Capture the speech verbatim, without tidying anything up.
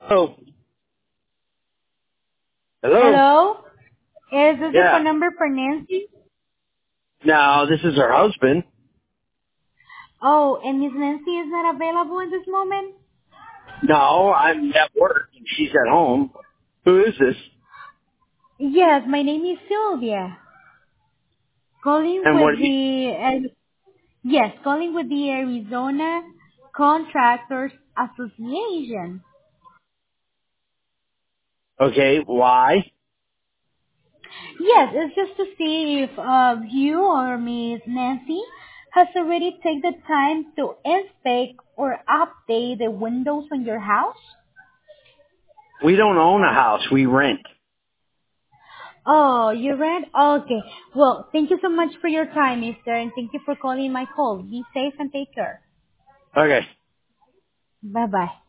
Oh, hello? Hello? Is this the Yeah. phone number for Nancy? No, this is her husband. Oh, and Miss Nancy is not available at this moment? No, I'm at work and she's at home. Who is this? Yes, my name is Sylvia. Calling And what with do you, the, uh, yes, calling with the Arizona Contractors Association. okay, why? Yes, it's just to see if uh, you or Miss Nancy has already taken the time to inspect or update the windows on your house. We don't own a house, we rent. Oh, you read? Okay. Well, thank you so much for your time, mister, and thank you for calling my call. Be safe and take care. Okay. Bye-bye.